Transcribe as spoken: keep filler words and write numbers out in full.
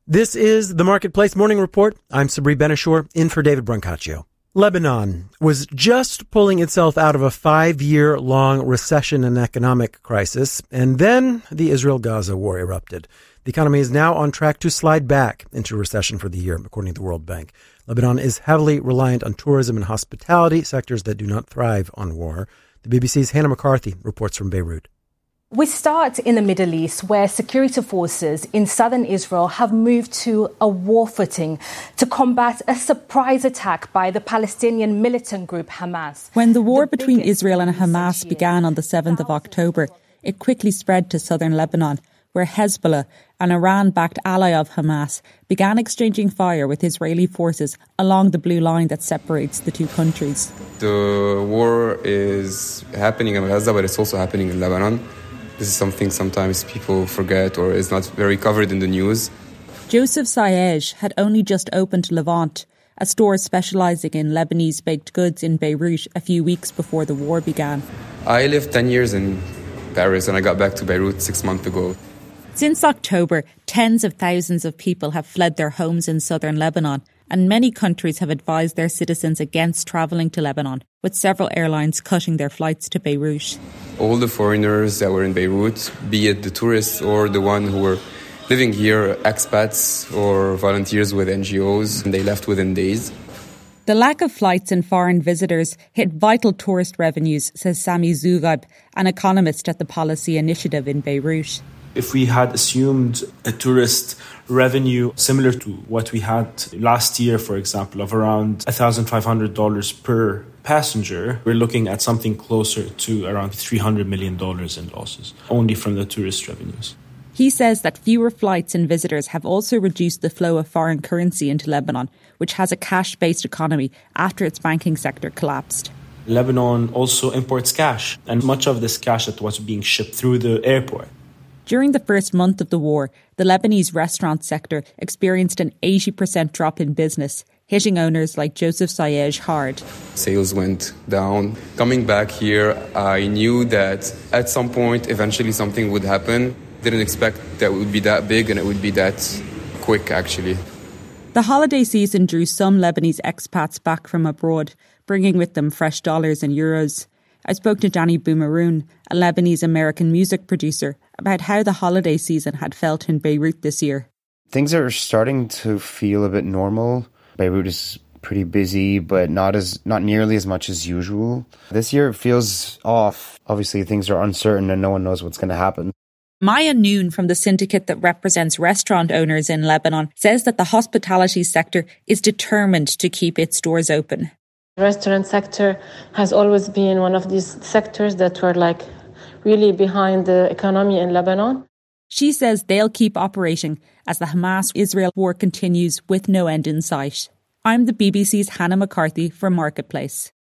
This is the Marketplace Morning Report. I'm Sabri Benishore, in for David Brancaccio. Lebanon was just pulling itself out of a five-year-long recession and economic crisis, and then the Israel-Gaza war erupted. The economy is now on track to slide back into recession for the year, according to the World Bank. Lebanon is heavily reliant on tourism and hospitality, sectors that do not thrive on war. The B B C's Hannah McCarthy reports from Beirut. We start in the Middle East, where security forces in southern Israel have moved to a war footing to combat a surprise attack by the Palestinian militant group Hamas. When the war the between Israel and Hamas began on the seventh of October, it quickly spread to southern Lebanon, where Hezbollah, an Iran-backed ally of Hamas, began exchanging fire with Israeli forces along the blue line that separates the two countries. The war is happening in Gaza, but it's also happening in Lebanon. This is something sometimes people forget or is not very covered in the news. Joseph Sayej had only just opened Levant, a store specialising in Lebanese baked goods in Beirut a few weeks before the war began. I lived ten years in Paris and I got back to Beirut six months ago. Since October, tens of thousands of people have fled their homes in southern Lebanon, and many countries have advised their citizens against travelling to Lebanon, with several airlines cutting their flights to Beirut. All the foreigners that were in Beirut, be it the tourists or the one who were living here, expats or volunteers with N G Os, and they left within days. The lack of flights and foreign visitors hit vital tourist revenues, says Sami Zougab, an economist at the Policy Initiative in Beirut. If we had assumed a tourist revenue similar to what we had last year, for example, of around one thousand five hundred dollars per passenger, we're looking at something closer to around three hundred million dollars in losses, only from the tourist revenues. He says that fewer flights and visitors have also reduced the flow of foreign currency into Lebanon, which has a cash-based economy after its banking sector collapsed. Lebanon also imports cash, and much of this cash that was being shipped through the airport. During the first month of the war, the Lebanese restaurant sector experienced an eighty percent drop in business, hitting owners like Joseph Sayej hard. Sales went down. Coming back here, I knew that at some point, eventually something would happen. Didn't expect that it would be that big and it would be that quick, actually. The holiday season drew some Lebanese expats back from abroad, bringing with them fresh dollars and euros. I spoke to Danny Boumaroun, a Lebanese-American music producer, about how the holiday season had felt in Beirut this year. Things are starting to feel a bit normal. Beirut is pretty busy, but not as not nearly as much as usual. This year it feels off. Obviously, things are uncertain and no one knows what's going to happen. Maya Noon from the syndicate that represents restaurant owners in Lebanon says that the hospitality sector is determined to keep its doors open. The restaurant sector has always been one of these sectors that were like really behind the economy in Lebanon. She says they'll keep operating as the Hamas-Israel war continues with no end in sight. I'm the B B C's Hannah McCarthy for Marketplace.